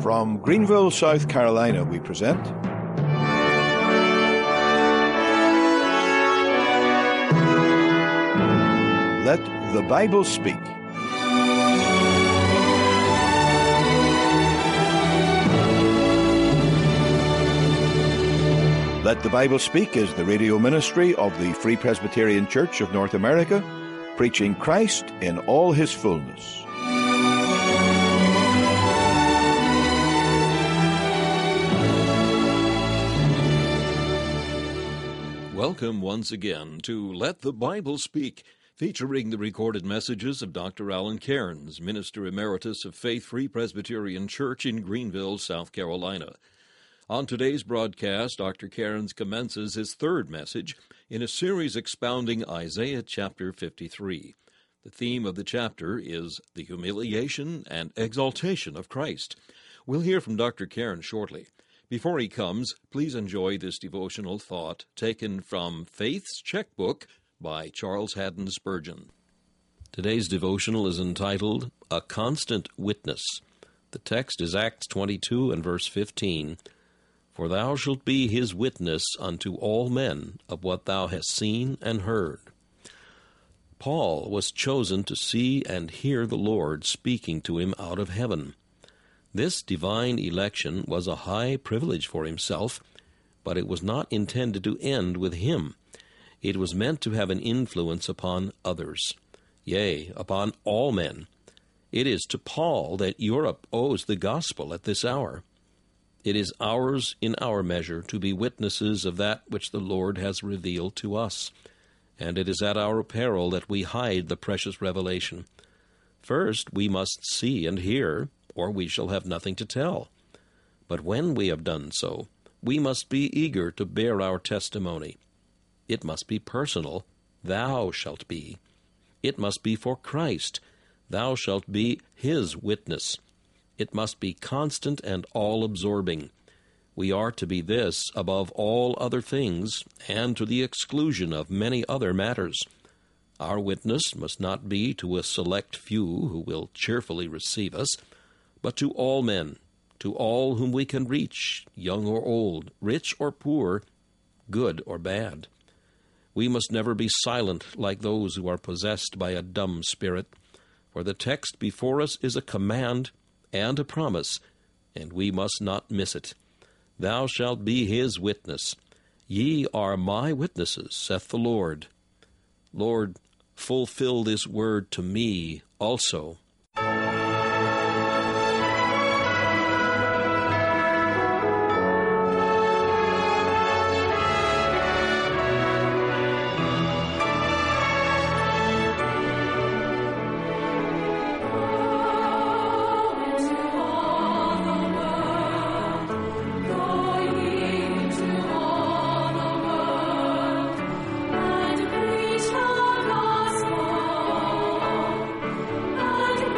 From Greenville, South Carolina, we present Let the Bible Speak. Let the Bible Speak is the radio ministry of the Free Presbyterian Church of North America, preaching Christ in all his fullness. Welcome once again to Let the Bible Speak, featuring the recorded messages of Dr. Alan Cairns, Minister Emeritus of Faith Free Presbyterian Church in Greenville, South Carolina. On today's broadcast, Dr. Cairns commences his third message in a series expounding Isaiah chapter 53. The theme of the chapter is the humiliation and exaltation of Christ. We'll hear from Dr. Cairns shortly. Before he comes, please enjoy this devotional thought taken from Faith's Checkbook by Charles Haddon Spurgeon. Today's devotional is entitled, A Constant Witness. The text is Acts 22 and verse 15. For thou shalt be his witness unto all men of what thou hast seen and heard. Paul was chosen to see and hear the Lord speaking to him out of heaven. This divine election was a high privilege for himself, but it was not intended to end with him. It was meant to have an influence upon others, yea, upon all men. It is to Paul that Europe owes the gospel at this hour. It is ours in our measure to be witnesses of that which the Lord has revealed to us, and it is at our peril that we hide the precious revelation. First, we must see and hear, or we shall have nothing to tell. But when we have done so, we must be eager to bear our testimony. It must be personal, thou shalt be. It must be for Christ, thou shalt be his witness. It must be constant and all-absorbing. We are to be this above all other things, and to the exclusion of many other matters. Our witness must not be to a select few who will cheerfully receive us, but to all men, to all whom we can reach, young or old, rich or poor, good or bad. We must never be silent like those who are possessed by a dumb spirit, for the text before us is a command and a promise, and we must not miss it. Thou shalt be his witness. Ye are my witnesses, saith the Lord. Lord, fulfill this word to me also. And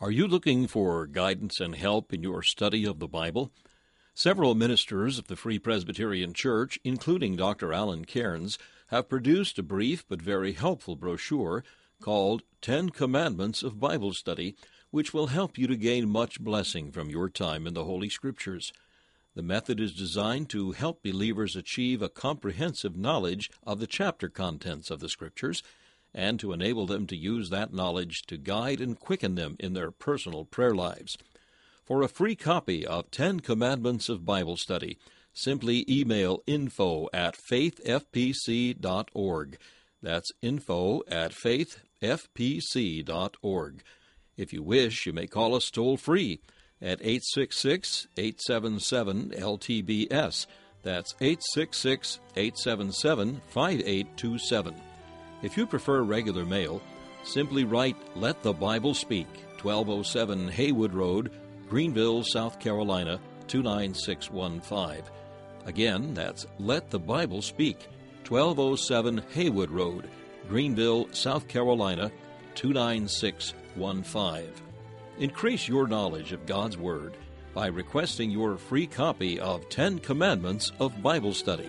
Are you looking for guidance and help in your study of the Bible? Several ministers of the Free Presbyterian Church, including Dr. Alan Cairns, have produced a brief but very helpful brochure called 10 Commandments of Bible Study, which will help you to gain much blessing from your time in the Holy Scriptures. The method is designed to help believers achieve a comprehensive knowledge of the chapter contents of the Scriptures and to enable them to use that knowledge to guide and quicken them in their personal prayer lives. For a free copy of 10 Commandments of Bible Study, simply email info@faithfpc.org. That's info@faithfpc.org. If you wish, you may call us toll-free at 866-877-LTBS. That's 866-877-5827. If you prefer regular mail, simply write Let the Bible Speak, 1207 Haywood Road, Greenville, South Carolina, 29615. Again, that's Let the Bible Speak, 1207 Haywood Road, Greenville, South Carolina, 29615. Increase your knowledge of God's Word by requesting your free copy of 10 Commandments of Bible Study.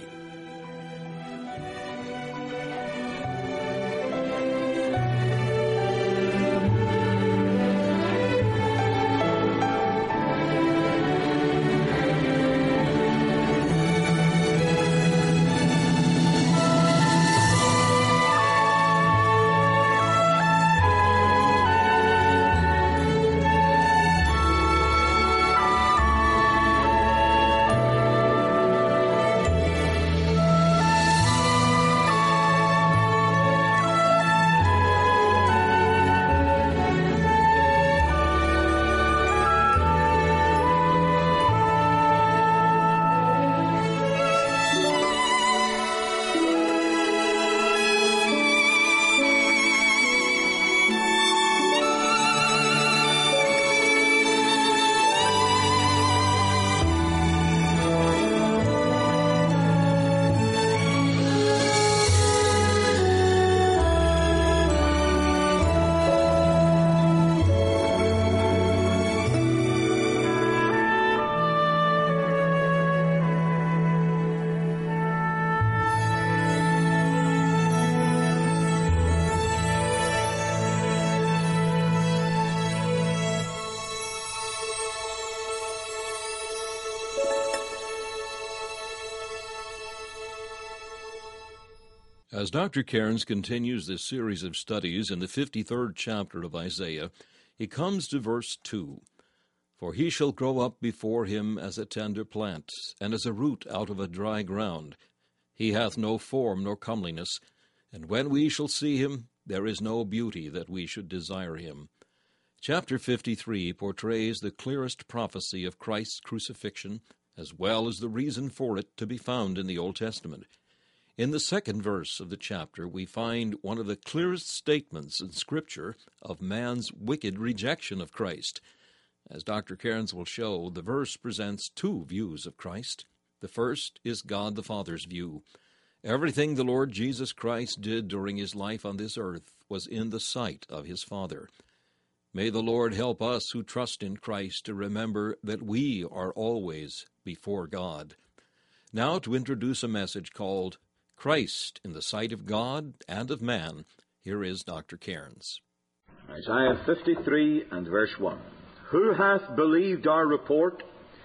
As Dr. Cairns continues this series of studies in the 53rd chapter of Isaiah, he comes to verse 2. For he shall grow up before him as a tender plant, and as a root out of a dry ground. He hath no form nor comeliness, and when we shall see him, there is no beauty that we should desire him. Chapter 53 portrays the clearest prophecy of Christ's crucifixion, as well as the reason for it to be found in the Old Testament. In the second verse of the chapter, we find one of the clearest statements in Scripture of man's wicked rejection of Christ. As Dr. Cairns will show, the verse presents two views of Christ. The first is God the Father's view. Everything the Lord Jesus Christ did during his life on this earth was in the sight of his Father. May the Lord help us who trust in Christ to remember that we are always before God. Now to introduce a message called Christ in the Sight of God and of Man, here is Dr. Cairns. Isaiah 53 and verse 1. Who hath believed our report,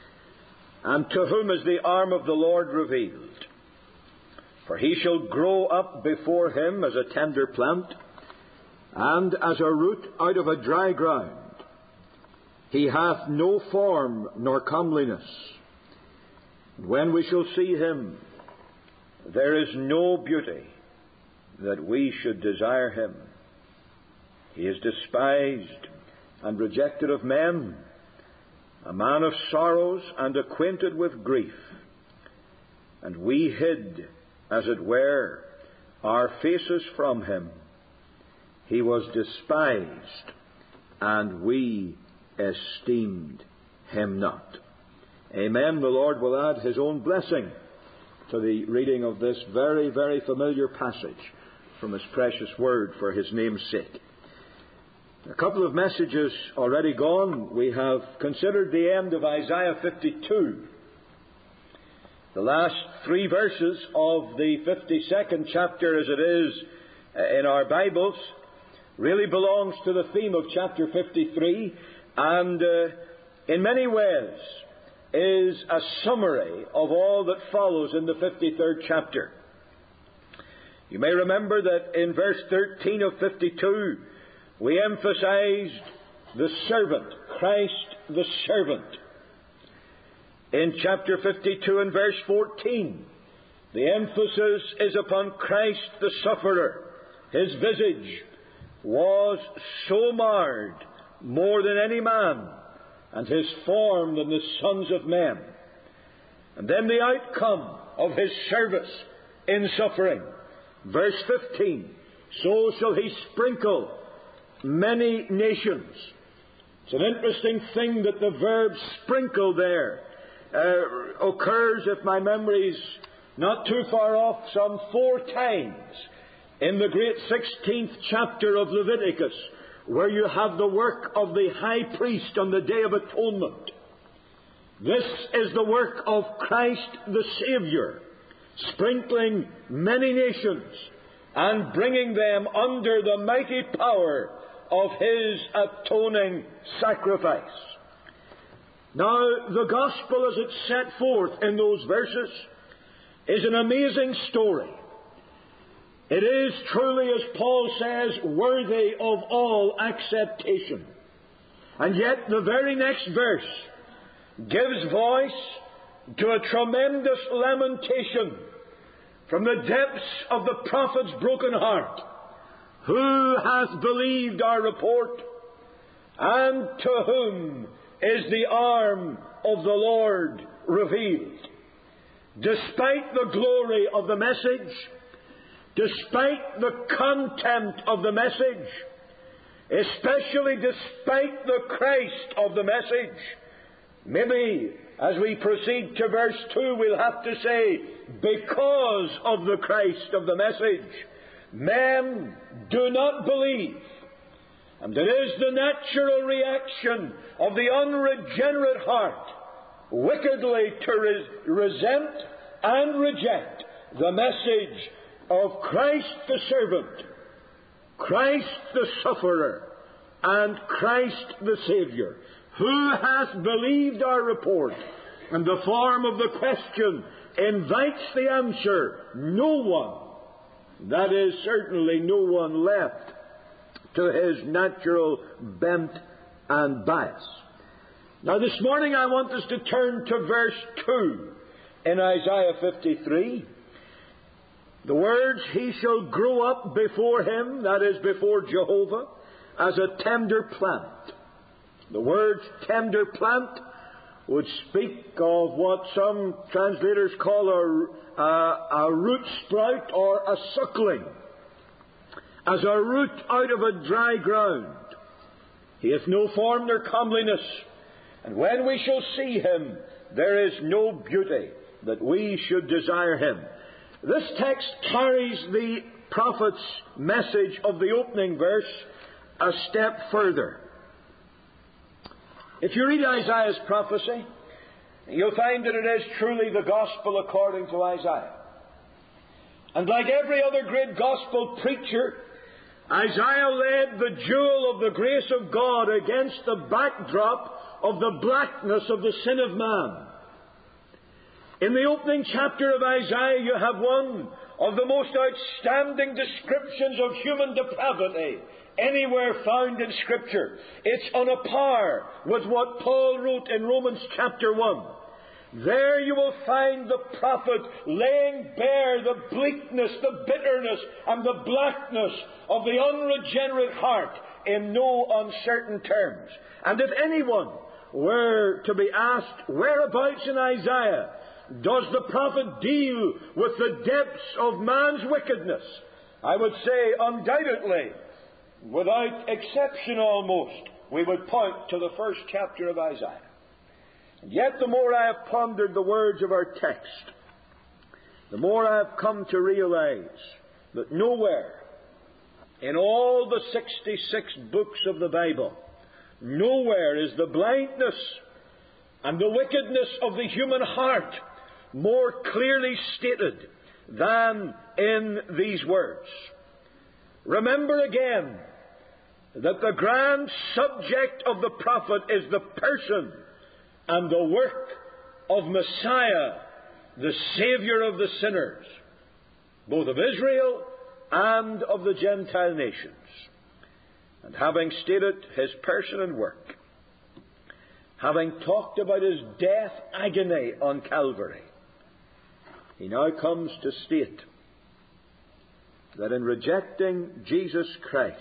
and to whom is the arm of the Lord revealed? For he shall grow up before him as a tender plant, and as a root out of a dry ground. He hath no form nor comeliness. And when we shall see him, there is no beauty that we should desire him. He is despised and rejected of men, a man of sorrows and acquainted with grief. And we hid, as it were, our faces from him. He was despised, and we esteemed him not. Amen. The Lord will add his own blessing to the reading of this very, very familiar passage from his precious word for his name's sake. A couple of messages already gone, we have considered the end of Isaiah 52. The last 3 verses of the 52nd chapter, as it is in our Bibles, really belongs to the theme of chapter 53, and in many ways is a summary of all that follows in the 53rd chapter. You may remember that in verse 13 of 52, we emphasized the servant, Christ the servant. In chapter 52 and verse 14, the emphasis is upon Christ the sufferer. His visage was so marred more than any man, and his form than the sons of men. And then the outcome of his service in suffering. Verse 15, so shall he sprinkle many nations. It's an interesting thing that the verb sprinkle there occurs, if my memory's not too far off, some 4 times in the great 16th chapter of Leviticus, where you have the work of the high priest on the Day of Atonement. This is the work of Christ the Savior, sprinkling many nations and bringing them under the mighty power of His atoning sacrifice. Now, the gospel as it's set forth in those verses is an amazing story. It is truly, as Paul says, worthy of all acceptation. And yet the very next verse gives voice to a tremendous lamentation from the depths of the prophet's broken heart. Who hath believed our report? And to whom is the arm of the Lord revealed? Despite the glory of the message, despite the content of the message, especially despite the Christ of the message, maybe as we proceed to verse 2 we'll have to say, because of the Christ of the message, men do not believe. And it is the natural reaction of the unregenerate heart wickedly to resent and reject the message of Christ the servant, Christ the sufferer, and Christ the Savior. Who hath believed our report? And the form of the question invites the answer, no one. That is certainly no one left to his natural bent and bias. Now this morning I want us to turn to verse 2 in Isaiah 53. The words, he shall grow up before him, that is before Jehovah, as a tender plant. The words tender plant would speak of what some translators call a root sprout or a suckling, as a root out of a dry ground. He hath no form nor comeliness, and when we shall see him, there is no beauty that we should desire him. This text carries the prophet's message of the opening verse a step further. If you read Isaiah's prophecy, you'll find that it is truly the gospel according to Isaiah. And like every other great gospel preacher, Isaiah led the jewel of the grace of God against the backdrop of the blackness of the sin of man. In the opening chapter of Isaiah, you have one of the most outstanding descriptions of human depravity anywhere found in Scripture. It's on a par with what Paul wrote in Romans chapter 1. There you will find the prophet laying bare the bleakness, the bitterness, and the blackness of the unregenerate heart in no uncertain terms. And if anyone were to be asked, whereabouts in Isaiah does the prophet deal with the depths of man's wickedness? I would say undoubtedly, without exception almost, we would point to the first chapter of Isaiah. And yet the more I have pondered the words of our text, the more I have come to realize that nowhere In all the 66 books of the Bible, nowhere is the blindness and the wickedness of the human heart more clearly stated than in these words. Remember again that the grand subject of the prophet is the person and the work of Messiah, the Savior of the sinners, both of Israel and of the Gentile nations. And having stated his person and work, having talked about his death agony on Calvary, he now comes to state that in rejecting Jesus Christ,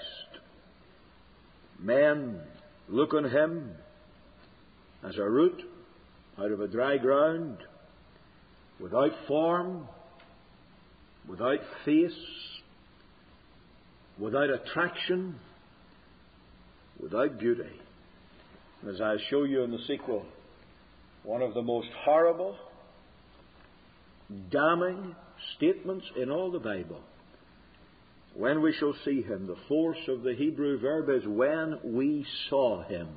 men look on him as a root out of a dry ground, without form, without face, without attraction, without beauty. And as I'll show you in the sequel, one of the most horrible, damning statements in all the Bible. When we shall see him, the force of the Hebrew verb is when we saw him.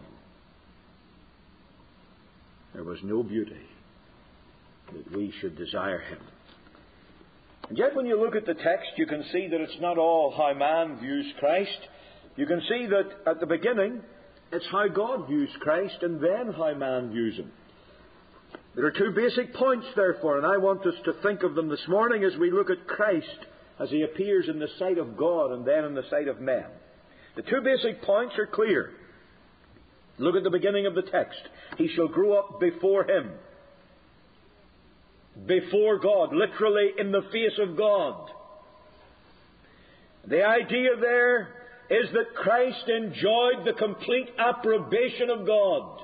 There was no beauty that we should desire him. And yet when you look at the text, you can see that it's not all how man views Christ. You can see that at the beginning, it's how God views Christ and then how man views him. There are two basic points, therefore, and I want us to think of them this morning as we look at Christ as he appears in the sight of God and then in the sight of men. The two basic points are clear. Look at the beginning of the text. He shall grow up before him. Before God, literally in the face of God. The idea there is that Christ enjoyed the complete approbation of God.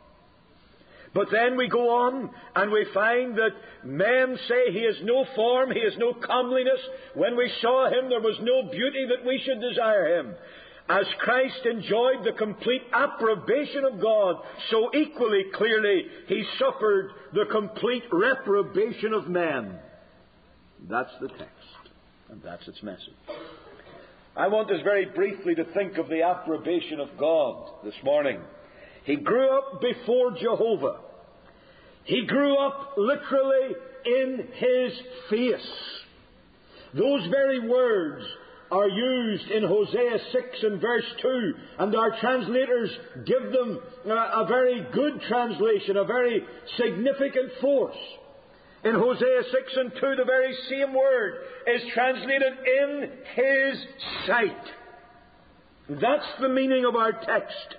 But then we go on and we find that men say he has no form, he has no comeliness. When we saw him, there was no beauty that we should desire him. As Christ enjoyed the complete approbation of God, so equally clearly he suffered the complete reprobation of men. That's the text, and that's its message. I want us very briefly to think of the approbation of God this morning. He grew up before Jehovah. He grew up literally in his face. Those very words are used in Hosea 6 and verse 2, and our translators give them a very good translation, a very significant force. In Hosea 6 and 2, the very same word is translated in his sight. That's the meaning of our text.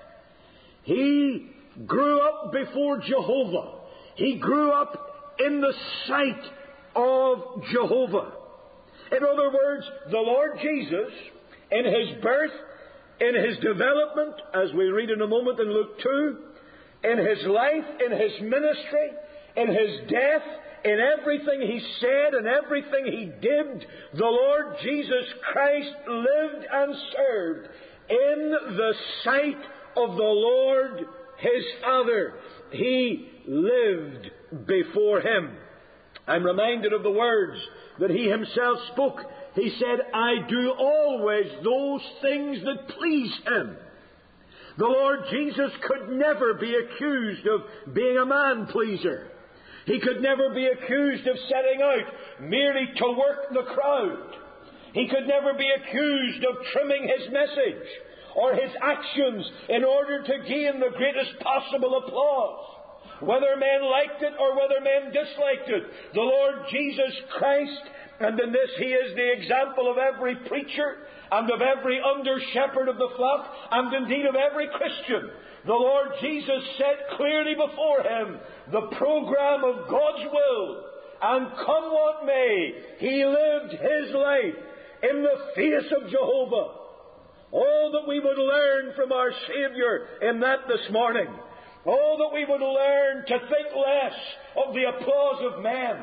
He grew up before Jehovah. He grew up in the sight of Jehovah. In other words, the Lord Jesus, in his birth, in his development, as we read in a moment in Luke 2, in his life, in his ministry, in his death, in everything he said and everything he did, the Lord Jesus Christ lived and served in the sight of the Lord his Father. He lived before him. I'm reminded of the words that he himself spoke. He said, I do always those things that please him. The Lord Jesus could never be accused of being a man-pleaser. He could never be accused of setting out merely to work the crowd. He could never be accused of trimming his message or his actions in order to gain the greatest possible applause. Whether men liked it or whether men disliked it, the Lord Jesus Christ, and in this he is the example of every preacher and of every under-shepherd of the flock, and indeed of every Christian. The Lord Jesus set clearly before him the program of God's will, and come what may, he lived his life in the face of Jehovah. Oh, that we would learn from our Savior in that this morning. Oh, that we would learn to think less of the applause of men,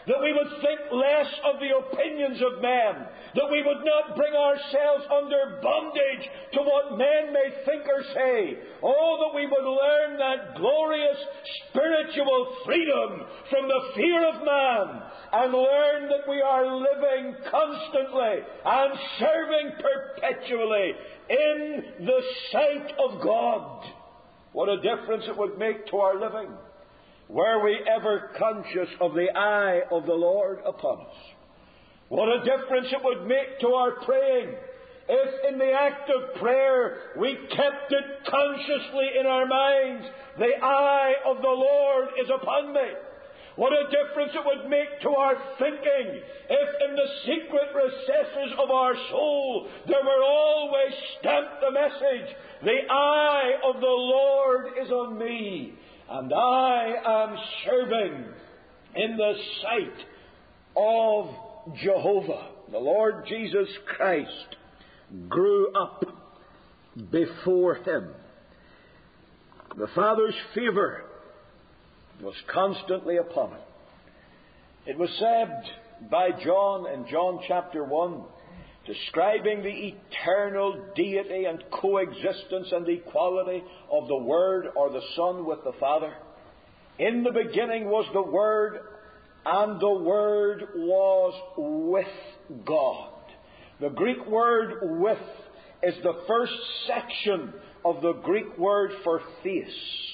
that we would think less of the opinions of men, that we would not bring ourselves under bondage to what men may think or say. Oh, that we would learn that glorious spiritual freedom from the fear of man, and learn that we are living constantly and serving perpetually in the sight of God. What a difference it would make to our living, were we ever conscious of the eye of the Lord upon us. What a difference it would make to our praying, if in the act of prayer we kept it consciously in our minds, the eye of the Lord is upon me. What a difference it would make to our thinking, if in the secret recesses of our soul there were always stamped the message, the eye of the Lord is on me, and I am serving in the sight of Jehovah. The Lord Jesus Christ grew up before him. The Father's favour was constantly upon him. It was said by John in John chapter 1, describing the eternal deity and coexistence and equality of the Word or the Son with the Father. In the beginning was the Word, and the Word was with God. The Greek word with is the first section of the Greek word for face.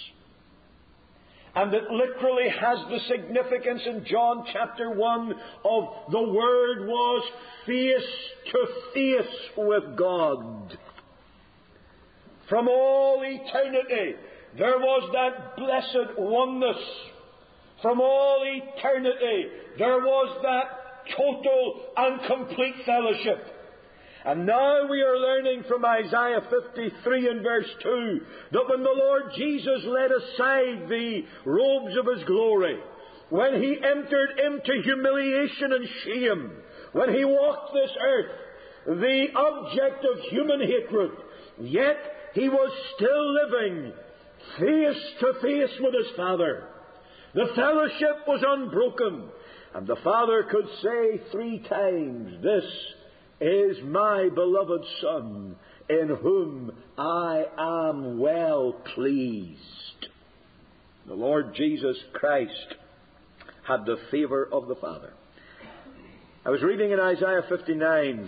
And it literally has the significance in John chapter 1 of the Word was face to face with God. From all eternity, there was that blessed oneness. From all eternity, there was that total and complete fellowship. And now we are learning from Isaiah 53 and verse 2 that when the Lord Jesus laid aside the robes of His glory, when He entered into humiliation and shame, when He walked this earth, the object of human hatred, yet He was still living face to face with His Father. The fellowship was unbroken, and the Father could say 3 times, "This is my beloved Son, in whom I am well pleased." The Lord Jesus Christ had the favour of the Father. I was reading in Isaiah 59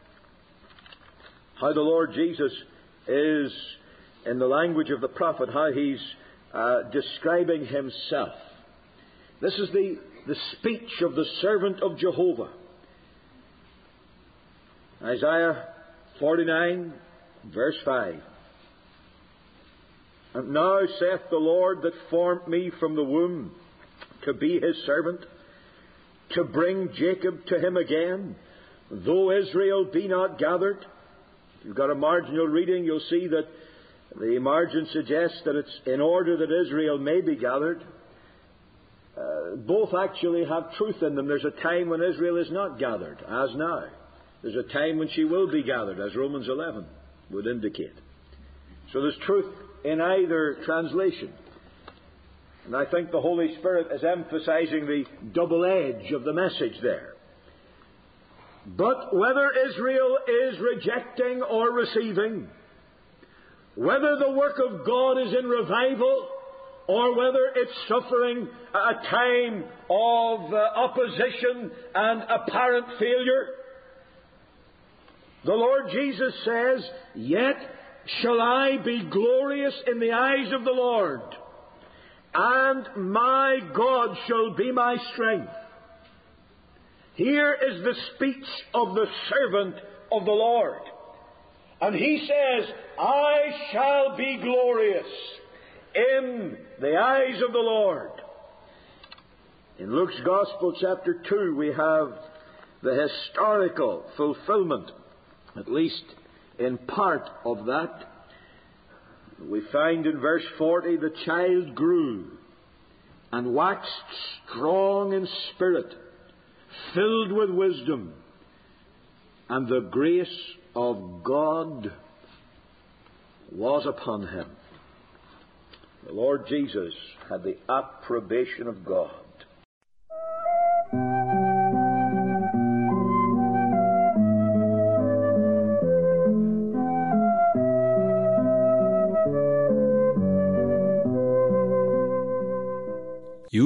how the Lord Jesus is, in the language of the prophet, how He's describing Himself. This is the speech of the servant of Jehovah. Isaiah 49, verse 5. "And now saith the Lord that formed me from the womb to be His servant, to bring Jacob to Him again, though Israel be not gathered." If you've got a marginal reading, you'll see that the margin suggests that it's in order that Israel may be gathered. Both actually have truth in them. There's a time when Israel is not gathered, as now. There's a time when she will be gathered, as Romans 11 would indicate. So there's truth in either translation. And I think the Holy Spirit is emphasizing the double edge of the message there. But whether Israel is rejecting or receiving, whether the work of God is in revival, or whether it's suffering a time of opposition and apparent failure, the Lord Jesus says, "Yet shall I be glorious in the eyes of the Lord, and my God shall be my strength." Here is the speech of the servant of the Lord. And he says, "I shall be glorious in the eyes of the Lord." In Luke's Gospel, chapter 2, we have the historical fulfillment, at least in part of that. We find in verse 40, "The child grew and waxed strong in spirit, filled with wisdom, and the grace of God was upon him." The Lord Jesus had the approbation of God.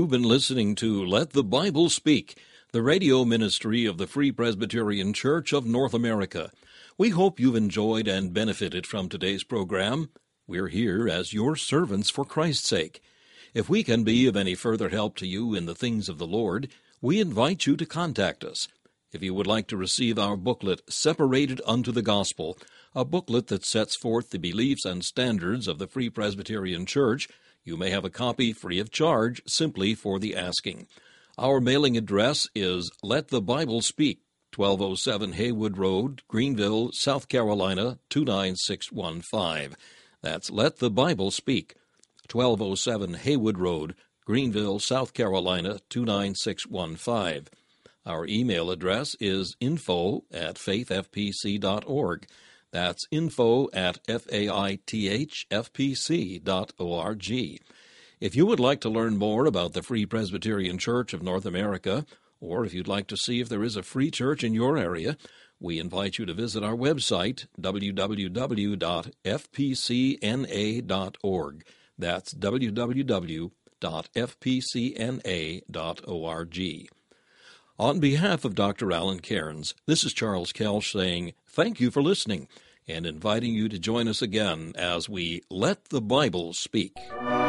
You've been listening to Let the Bible Speak, the radio ministry of the Free Presbyterian Church of North America. We hope you've enjoyed and benefited from today's program. We're here as your servants for Christ's sake. If we can be of any further help to you in the things of the Lord, we invite you to contact us. If you would like to receive our booklet, Separated Unto the Gospel, a booklet that sets forth the beliefs and standards of the Free Presbyterian Church, you may have a copy free of charge simply for the asking. Our mailing address is Let the Bible Speak, 1207 Haywood Road, Greenville, South Carolina, 29615. That's Let the Bible Speak, 1207 Haywood Road, Greenville, South Carolina, 29615. Our email address is info@faithfpc.org. That's info@faithfpc.org. If you would like to learn more about the Free Presbyterian Church of North America, or if you'd like to see if there is a free church in your area, we invite you to visit our website, www.fpcna.org. That's www.fpcna.org. On behalf of Dr. Alan Cairns, this is Charles Kelsch saying thank you for listening and inviting you to join us again as we Let the Bible Speak.